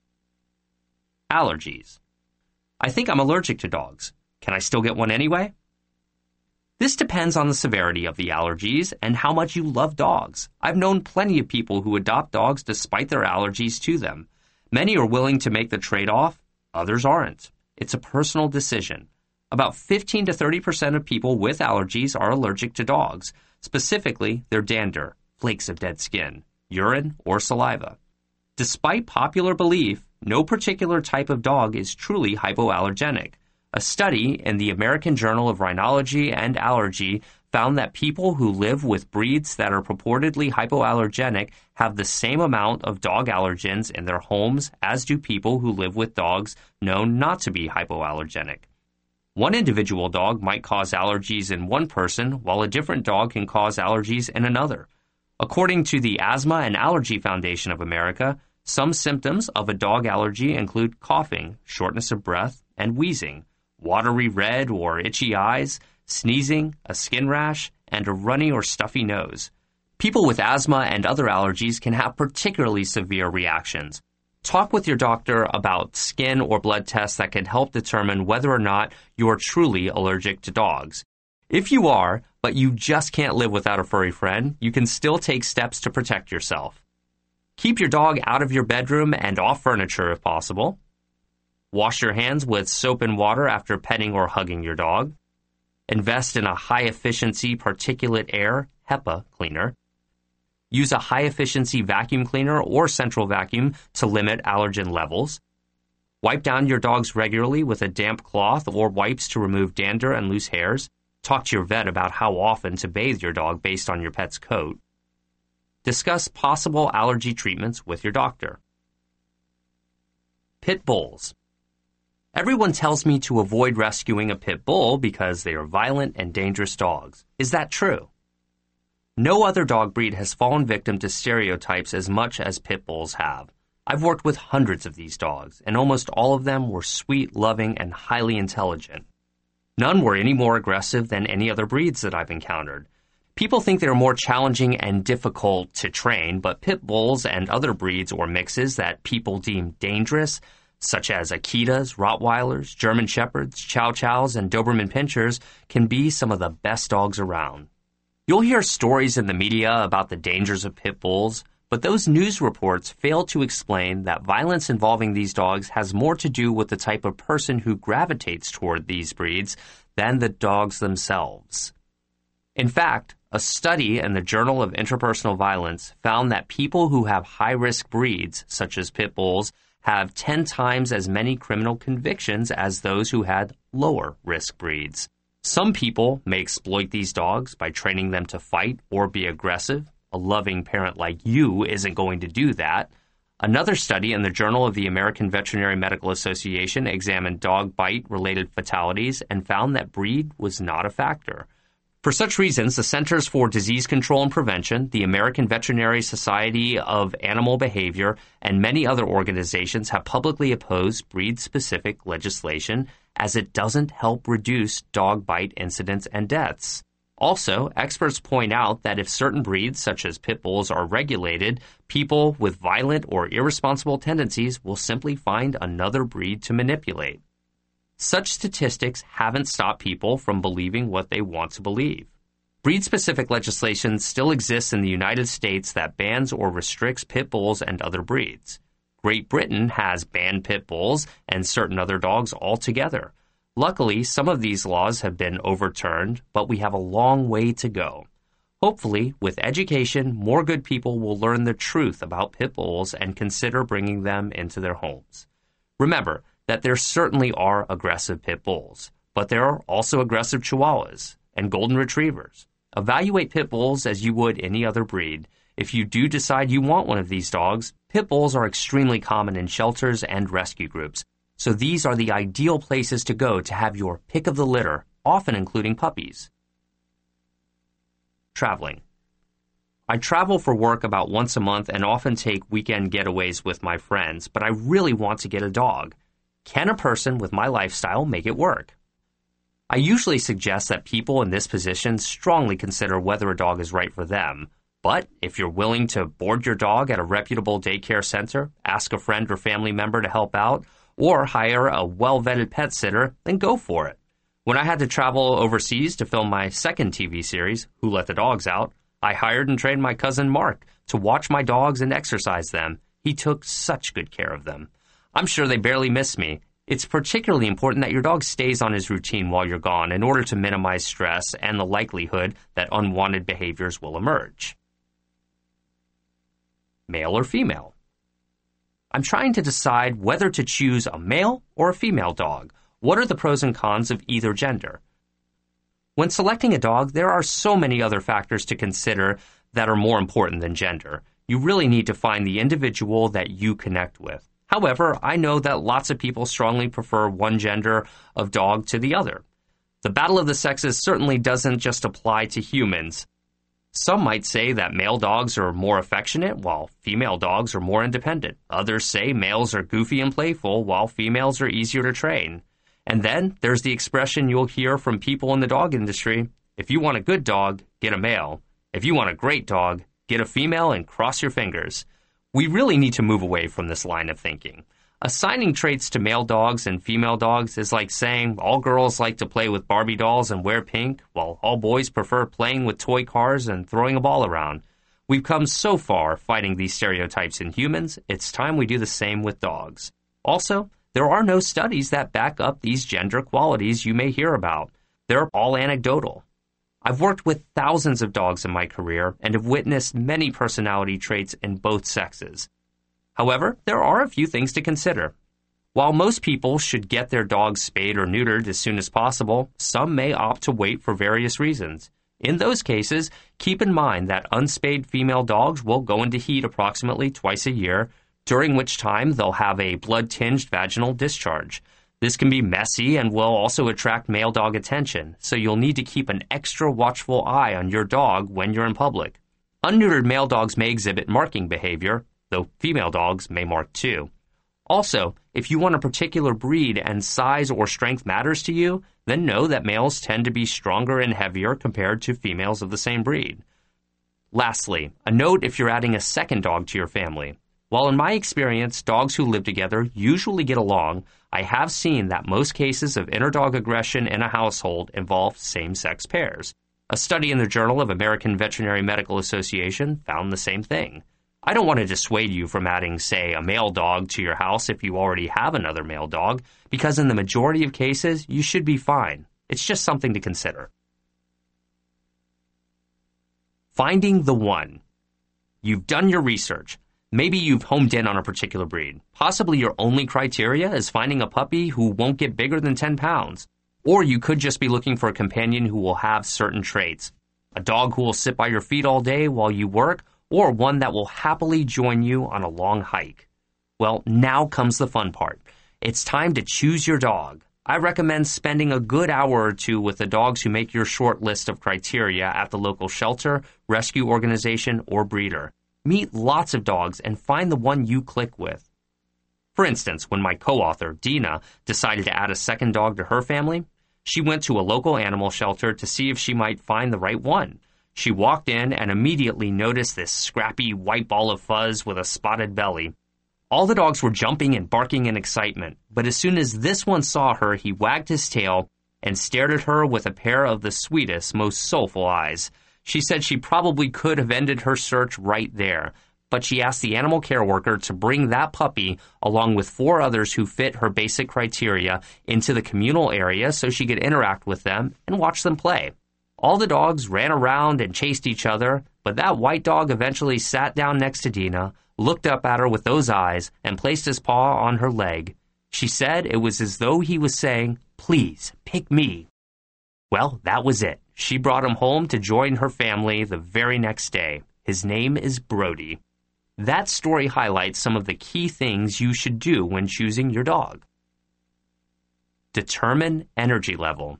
Allergies. I think I'm allergic to dogs. Can I still get one anyway? This depends on the severity of the allergies and how much you love dogs. I've known plenty of people who adopt dogs despite their allergies to them. Many are willing to make the trade-off, others aren't. It's a personal decision. About fifteen to thirty percent of people with allergies are allergic to dogs, specifically their dander, flakes of dead skin, urine, or saliva. Despite popular belief, no particular type of dog is truly hypoallergenic. A study in the American Journal of Rhinology and Allergy found that people who live with breeds that are purportedly hypoallergenic have the same amount of dog allergens in their homes as do people who live with dogs known not to be hypoallergenic. One individual dog might cause allergies in one person, while a different dog can cause allergies in another. According to the Asthma and Allergy Foundation of America, some symptoms of a dog allergy include coughing, shortness of breath, and wheezing, watery red or itchy eyes, sneezing, a skin rash, and a runny or stuffy nose. People with asthma and other allergies can have particularly severe reactions. Talk with your doctor about skin or blood tests that can help determine whether or not you are truly allergic to dogs. If you are, but you just can't live without a furry friend, you can still take steps to protect yourself. Keep your dog out of your bedroom and off furniture if possible. Wash your hands with soap and water after petting or hugging your dog. Invest in a high-efficiency particulate air HEPA cleaner. Use a high-efficiency vacuum cleaner or central vacuum to limit allergen levels. Wipe down your dogs regularly with a damp cloth or wipes to remove dander and loose hairs. Talk to your vet about how often to bathe your dog based on your pet's coat. Discuss possible allergy treatments with your doctor. Pit bulls. Everyone tells me to avoid rescuing a pit bull because they are violent and dangerous dogs. Is that true? No other dog breed has fallen victim to stereotypes as much as pit bulls have. I've worked with hundreds of these dogs, and almost all of them were sweet, loving, and highly intelligent. None were any more aggressive than any other breeds that I've encountered. People think they're more challenging and difficult to train, but pit bulls and other breeds or mixes that people deem dangerous, such as Akitas, Rottweilers, German Shepherds, Chow Chows, and Doberman Pinschers, can be some of the best dogs around. You'll hear stories in the media about the dangers of pit bulls, but those news reports fail to explain that violence involving these dogs has more to do with the type of person who gravitates toward these breeds than the dogs themselves. In fact, a study in the Journal of Interpersonal Violence found that people who have high-risk breeds, such as pit bulls, have ten times as many criminal convictions as those who had lower-risk breeds. Some people may exploit these dogs by training them to fight or be aggressive. A loving parent like you isn't going to do that. Another study in the Journal of the American Veterinary Medical Association examined dog bite-related fatalities and found that breed was not a factor. For such reasons, the Centers for Disease Control and Prevention, the American Veterinary Society of Animal Behavior, and many other organizations have publicly opposed breed-specific legislation as it doesn't help reduce dog bite incidents and deaths. Also, experts point out that if certain breeds, such as pit bulls, are regulated, people with violent or irresponsible tendencies will simply find another breed to manipulate. Such statistics haven't stopped people from believing what they want to believe. Breed-specific legislation still exists in the United States that bans or restricts pit bulls and other breeds. Great Britain has banned pit bulls and certain other dogs altogether. Luckily, some of these laws have been overturned, but we have a long way to go. Hopefully, with education, more good people will learn the truth about pit bulls and consider bringing them into their homes. Remember that there certainly are aggressive pit bulls, but there are also aggressive Chihuahuas and Golden Retrievers. Evaluate pit bulls as you would any other breed. If you do decide you want one of these dogs, pit bulls are extremely common in shelters and rescue groups. So these are the ideal places to go to have your pick of the litter, often including puppies. Traveling. I travel for work about once a month and often take weekend getaways with my friends, but I really want to get a dog. Can a person with my lifestyle make it work? I usually suggest that people in this position strongly consider whether a dog is right for them. But if you're willing to board your dog at a reputable daycare center, ask a friend or family member to help out, or hire a well-vetted pet sitter, then go for it. When I had to travel overseas to film my second T V series, Who Let the Dogs Out, I hired and trained my cousin Mark to watch my dogs and exercise them. He took such good care of them. I'm sure they barely miss me. It's particularly important that your dog stays on his routine while you're gone in order to minimize stress and the likelihood that unwanted behaviors will emerge. Male or female? I'm trying to decide whether to choose a male or a female dog. What are the pros and cons of either gender? When selecting a dog, there are so many other factors to consider that are more important than gender. You really need to find the individual that you connect with. However, I know that lots of people strongly prefer one gender of dog to the other. The battle of the sexes certainly doesn't just apply to humans. Some might say that male dogs are more affectionate, while female dogs are more independent. Others say males are goofy and playful, while females are easier to train. And then there's the expression you'll hear from people in the dog industry: if you want a good dog, get a male. If you want a great dog, get a female and cross your fingers. We really need to move away from this line of thinking. Assigning traits to male dogs and female dogs is like saying all girls like to play with Barbie dolls and wear pink, while all boys prefer playing with toy cars and throwing a ball around. We've come so far fighting these stereotypes in humans, it's time we do the same with dogs. Also, there are no studies that back up these gender qualities you may hear about. They're all anecdotal. I've worked with thousands of dogs in my career and have witnessed many personality traits in both sexes. However, there are a few things to consider. While most people should get their dogs spayed or neutered as soon as possible, some may opt to wait for various reasons. In those cases, keep in mind that unspayed female dogs will go into heat approximately twice a year, during which time they'll have a blood-tinged vaginal discharge. This can be messy and will also attract male dog attention, so you'll need to keep an extra watchful eye on your dog when you're in public. Unneutered male dogs may exhibit marking behavior, though female dogs may mark too. Also, if you want a particular breed and size or strength matters to you, then know that males tend to be stronger and heavier compared to females of the same breed. Lastly, a note if you're adding a second dog to your family. While in my experience, dogs who live together usually get along, I have seen that most cases of inter-dog aggression in a household involve same-sex pairs. A study in the Journal of American Veterinary Medical Association found the same thing. I don't want to dissuade you from adding, say, a male dog to your house if you already have another male dog, because in the majority of cases, you should be fine. It's just something to consider. Finding the one. You've done your research. Maybe you've homed in on a particular breed. Possibly your only criteria is finding a puppy who won't get bigger than ten pounds. Or you could just be looking for a companion who will have certain traits. A dog who will sit by your feet all day while you work, or one that will happily join you on a long hike. Well, now comes the fun part. It's time to choose your dog. I recommend spending a good hour or two with the dogs who make your short list of criteria at the local shelter, rescue organization, or breeder. Meet lots of dogs and find the one you click with. For instance, when my co-author, Dina, decided to add a second dog to her family, She went to a local animal shelter to see if she might find the right one. She walked in and immediately noticed this scrappy white ball of fuzz with a spotted belly. All the dogs were jumping and barking in excitement, but as soon as this one saw her, he wagged his tail and stared at her with a pair of the sweetest, most soulful eyes. She said she probably could have ended her search right there, but she asked the animal care worker to bring that puppy, along with four others who fit her basic criteria, into the communal area so she could interact with them and watch them play. All the dogs ran around and chased each other, but that white dog eventually sat down next to Dina, looked up at her with those eyes, and placed his paw on her leg. She said it was as though he was saying, "Please, pick me." Well, that was it. She brought him home to join her family the very next day. His name is Brody. That story highlights some of the key things you should do when choosing your dog. Determine energy level.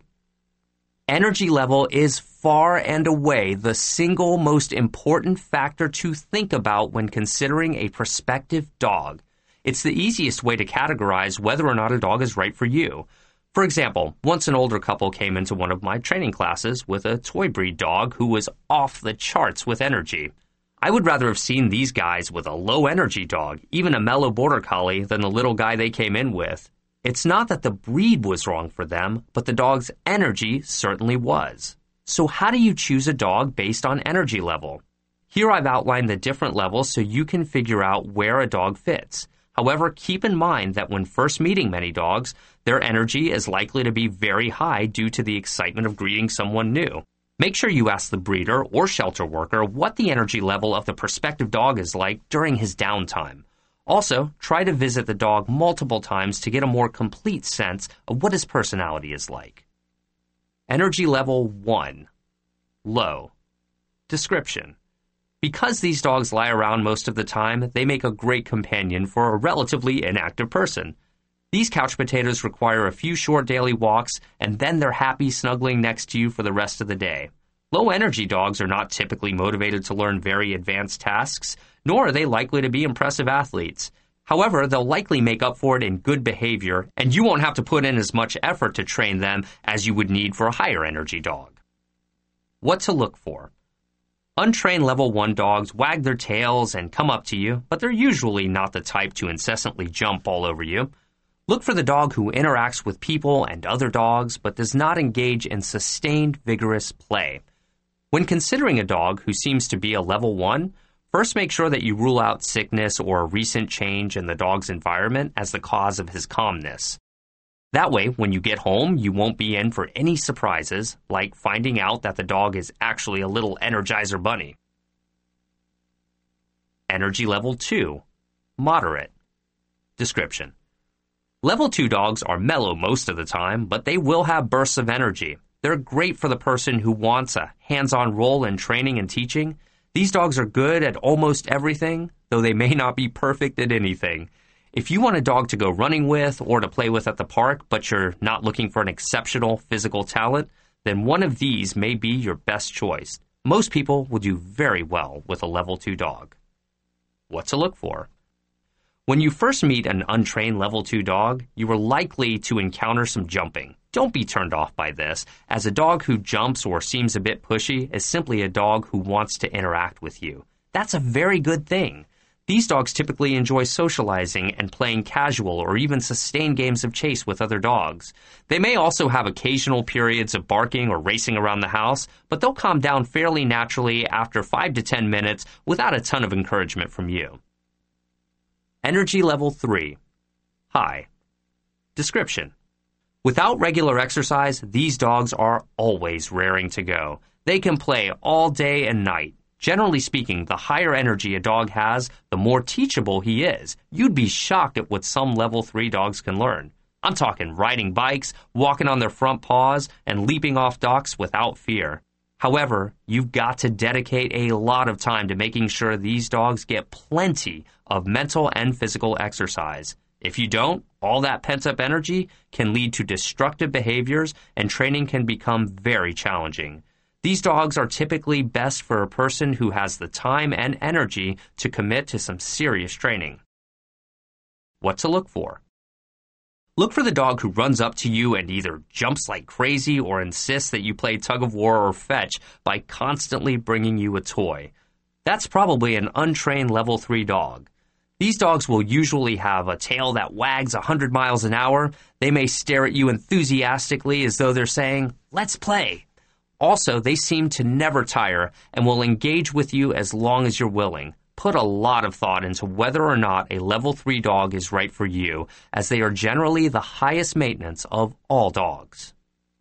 Energy level is far and away the single most important factor to think about when considering a prospective dog. It's the easiest way to categorize whether or not a dog is right for you. For example, once an older couple came into one of my training classes with a toy breed dog who was off the charts with energy. I would rather have seen these guys with a low-energy dog, even a mellow border collie, than the little guy they came in with. It's not that the breed was wrong for them, but the dog's energy certainly was. So how do you choose a dog based on energy level? Here I've outlined the different levels so you can figure out where a dog fits. However, keep in mind that when first meeting many dogs, their energy is likely to be very high due to the excitement of greeting someone new. Make sure you ask the breeder or shelter worker what the energy level of the prospective dog is like during his downtime. Also, try to visit the dog multiple times to get a more complete sense of what his personality is like. Energy level one. Low. Description. Because these dogs lie around most of the time, they make a great companion for a relatively inactive person. These couch potatoes require a few short daily walks, and then they're happy snuggling next to you for the rest of the day. Low-energy dogs are not typically motivated to learn very advanced tasks, nor are they likely to be impressive athletes. However, they'll likely make up for it in good behavior, and you won't have to put in as much effort to train them as you would need for a higher-energy dog. What to look for? Untrained level one dogs wag their tails and come up to you, but they're usually not the type to incessantly jump all over you. Look for the dog who interacts with people and other dogs, but does not engage in sustained, vigorous play. When considering a dog who seems to be a level one, first make sure that you rule out sickness or a recent change in the dog's environment as the cause of his calmness. That way, when you get home, you won't be in for any surprises, like finding out that the dog is actually a little Energizer bunny. Energy level two. Moderate. Description. Level two dogs are mellow most of the time, but they will have bursts of energy. They're great for the person who wants a hands-on role in training and teaching. These dogs are good at almost everything, though they may not be perfect at anything. If you want a dog to go running with or to play with at the park, but you're not looking for an exceptional physical talent, then one of these may be your best choice. Most people will do very well with a level two dog. What to look for? When you first meet an untrained level two dog, you are likely to encounter some jumping. Don't be turned off by this, as a dog who jumps or seems a bit pushy is simply a dog who wants to interact with you. That's a very good thing. These dogs typically enjoy socializing and playing casual or even sustained games of chase with other dogs. They may also have occasional periods of barking or racing around the house, but they'll calm down fairly naturally after five to ten minutes without a ton of encouragement from you. Energy level three. High. Description. Without regular exercise, these dogs are always raring to go. They can play all day and night. Generally speaking, the higher energy a dog has, the more teachable he is. You'd be shocked at what some level three dogs can learn. I'm talking riding bikes, walking on their front paws, and leaping off docks without fear. However, you've got to dedicate a lot of time to making sure these dogs get plenty of mental and physical exercise. If you don't, all that pent-up energy can lead to destructive behaviors, and training can become very challenging. These dogs are typically best for a person who has the time and energy to commit to some serious training. What to look for? Look for the dog who runs up to you and either jumps like crazy or insists that you play tug of war or fetch by constantly bringing you a toy. That's probably an untrained level three dog. These dogs will usually have a tail that wags one hundred miles an hour. They may stare at you enthusiastically as though they're saying, "Let's play." Also, they seem to never tire and will engage with you as long as you're willing. Put a lot of thought into whether or not a level three dog is right for you, as they are generally the highest maintenance of all dogs.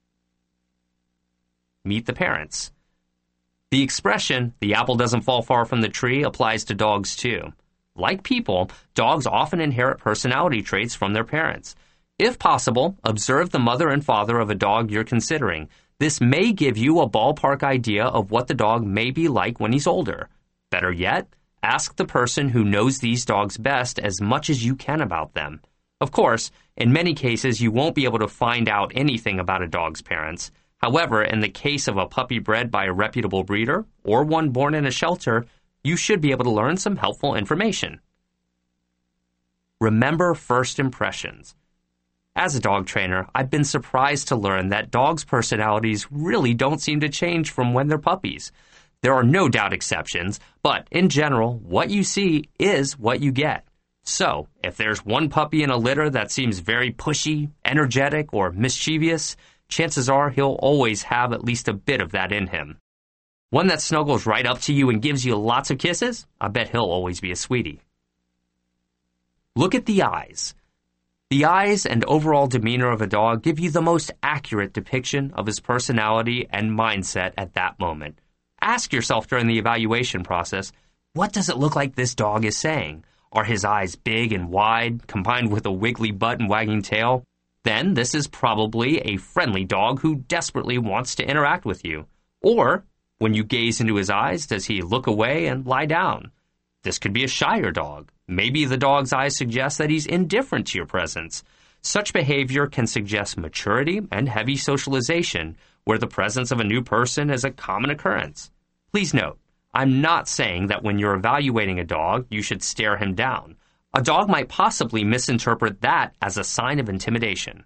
Meet the parents. The expression, "the apple doesn't fall far from the tree," applies to dogs too. Like people, dogs often inherit personality traits from their parents. If possible, observe the mother and father of a dog you're considering. This may give you a ballpark idea of what the dog may be like when he's older. Better yet, ask the person who knows these dogs best as much as you can about them. Of course, in many cases, you won't be able to find out anything about a dog's parents. However, in the case of a puppy bred by a reputable breeder or one born in a shelter, you should be able to learn some helpful information. Remember first impressions. As a dog trainer, I've been surprised to learn that dogs' personalities really don't seem to change from when they're puppies. There are no doubt exceptions, but in general, what you see is what you get. So, if there's one puppy in a litter that seems very pushy, energetic, or mischievous, chances are he'll always have at least a bit of that in him. One that snuggles right up to you and gives you lots of kisses? I bet he'll always be a sweetie. Look at the eyes. The eyes and overall demeanor of a dog give you the most accurate depiction of his personality and mindset at that moment. Ask yourself during the evaluation process, what does it look like this dog is saying? Are his eyes big and wide, combined with a wiggly butt and wagging tail? Then this is probably a friendly dog who desperately wants to interact with you. Or, when you gaze into his eyes, does he look away and lie down? This could be a shyer dog. Maybe the dog's eyes suggest that he's indifferent to your presence. Such behavior can suggest maturity and heavy socialization, where the presence of a new person is a common occurrence. Please note, I'm not saying that when you're evaluating a dog, you should stare him down. A dog might possibly misinterpret that as a sign of intimidation.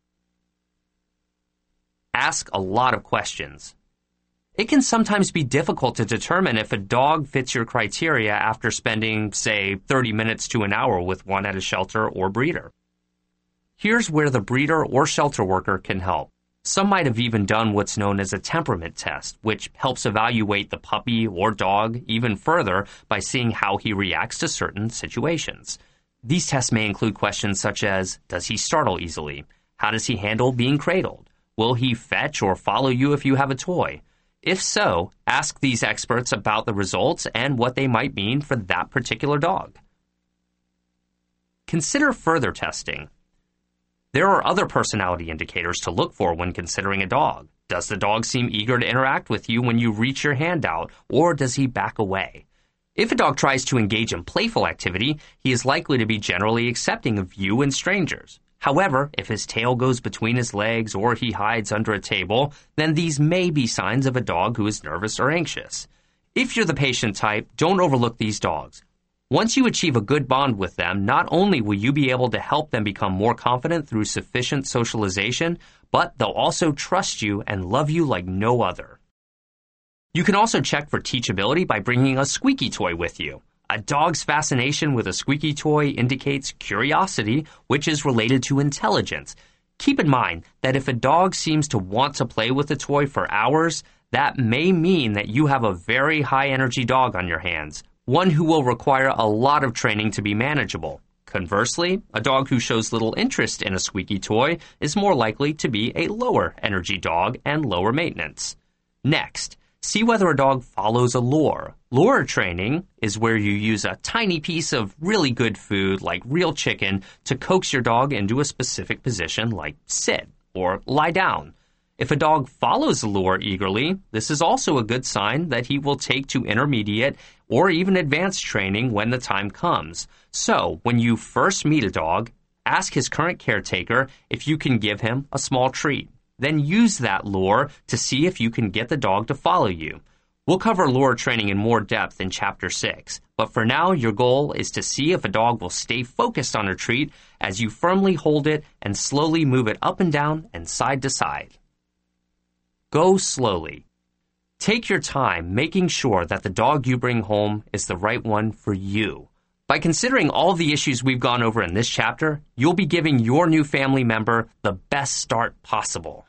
Ask a lot of questions. It can sometimes be difficult to determine if a dog fits your criteria after spending, say, thirty minutes to an hour with one at a shelter or breeder. Here's where the breeder or shelter worker can help. Some might have even done what's known as a temperament test, which helps evaluate the puppy or dog even further by seeing how he reacts to certain situations. These tests may include questions such as, does he startle easily? How does he handle being cradled? Will he fetch or follow you if you have a toy? If so, ask these experts about the results and what they might mean for that particular dog. Consider further testing. There are other personality indicators to look for when considering a dog. Does the dog seem eager to interact with you when you reach your hand out, or does he back away? If a dog tries to engage in playful activity, he is likely to be generally accepting of you and strangers. However, if his tail goes between his legs or he hides under a table, then these may be signs of a dog who is nervous or anxious. If you're the patient type, don't overlook these dogs. Once you achieve a good bond with them, not only will you be able to help them become more confident through sufficient socialization, but they'll also trust you and love you like no other. You can also check for teachability by bringing a squeaky toy with you. A dog's fascination with a squeaky toy indicates curiosity, which is related to intelligence. Keep in mind that if a dog seems to want to play with a toy for hours, that may mean that you have a very high-energy dog on your hands, one who will require a lot of training to be manageable. Conversely, a dog who shows little interest in a squeaky toy is more likely to be a lower-energy dog and lower maintenance. Next, see whether a dog follows a lure. Lure training is where you use a tiny piece of really good food, like real chicken, to coax your dog into a specific position like sit or lie down. If a dog follows the lure eagerly, this is also a good sign that he will take to intermediate or even advanced training when the time comes. So, when you first meet a dog, ask his current caretaker if you can give him a small treat. Then use that lure to see if you can get the dog to follow you. We'll cover lure training in more depth in Chapter six, but for now, your goal is to see if a dog will stay focused on a treat as you firmly hold it and slowly move it up and down and side to side. Go slowly. Take your time making sure that the dog you bring home is the right one for you. By considering all the issues we've gone over in this chapter, you'll be giving your new family member the best start possible.